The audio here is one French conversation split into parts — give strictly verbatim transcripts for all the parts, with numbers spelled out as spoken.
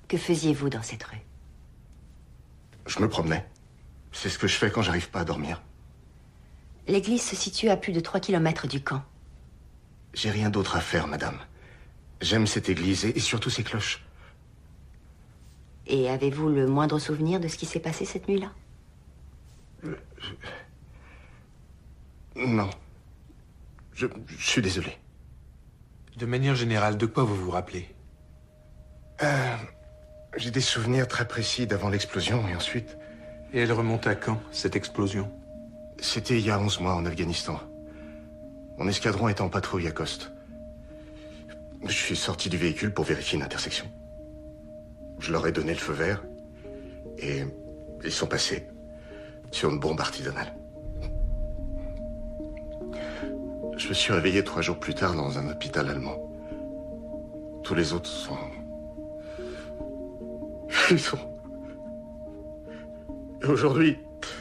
Que faisiez-vous dans cette rue? Je me promenais. C'est ce que je fais quand j'arrive pas à dormir. L'église se situe à plus de trois kilomètres du camp. J'ai rien d'autre à faire, madame. J'aime cette église et, et surtout ses cloches. Et avez-vous le moindre souvenir de ce qui s'est passé cette nuit-là? Je, je... Non. Je, je suis désolé. De manière générale, de quoi vous vous rappelez? Euh, j'ai des souvenirs très précis d'avant l'explosion et ensuite... Et elle remonte à quand, cette explosion? C'était il y a onze mois en Afghanistan. Mon escadron était en patrouille à Khost. Je suis sorti du véhicule pour vérifier une intersection. Je leur ai donné le feu vert et ils sont passés sur une bombe artisanale. Je me suis réveillé trois jours plus tard dans un hôpital allemand. Tous les autres sont... Ils sont... Et aujourd'hui,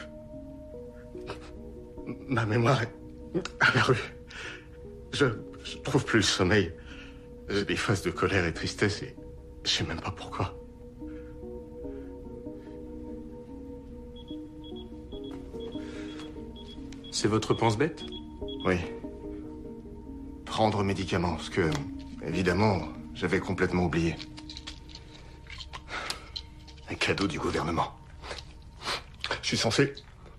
ma mémoire est à la rue. Je, je trouve plus le sommeil. J'ai des phases de colère et tristesse et je sais même pas pourquoi. C'est votre pense-bête? Oui. Prendre médicaments, ce que, évidemment, j'avais complètement oublié. Un cadeau du gouvernement. Je suis censé...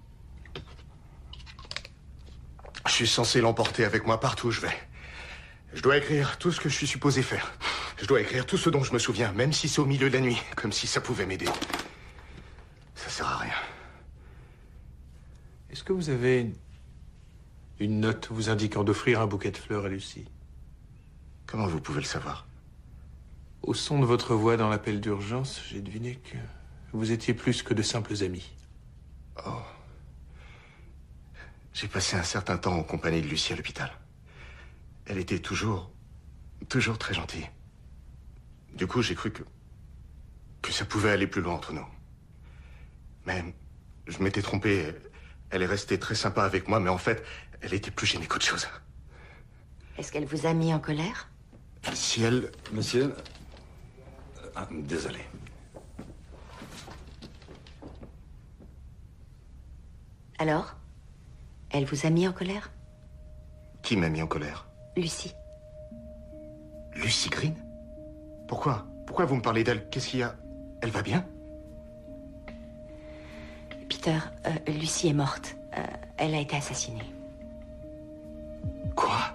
Je suis censé l'emporter avec moi partout où je vais. Je dois écrire tout ce que je suis supposé faire. Je dois écrire tout ce dont je me souviens, même si c'est au milieu de la nuit, comme si ça pouvait m'aider. Ça sert à rien. Est-ce que vous avez une, une note vous indiquant d'offrir un bouquet de fleurs à Lucie? Comment vous pouvez le savoir? Au son de votre voix dans l'appel d'urgence, j'ai deviné que vous étiez plus que de simples amis. Oh. J'ai passé un certain temps en compagnie de Lucie à l'hôpital. Elle était toujours, toujours très gentille. Du coup, j'ai cru que, que ça pouvait aller plus loin entre nous. Mais je m'étais trompé. Elle est restée très sympa avec moi, mais en fait, elle était plus gênée qu'autre chose. Est-ce qu'elle vous a mis en colère? Si elle... Monsieur... Ah, désolé. Alors? Elle vous a mis en colère? Qui m'a mis en colère? Lucie. Lucie Green? Pourquoi? Pourquoi vous me parlez d'elle? Qu'est-ce qu'il y a? Elle va bien? Peter, euh, Lucie est morte. Euh, elle a été assassinée. Quoi?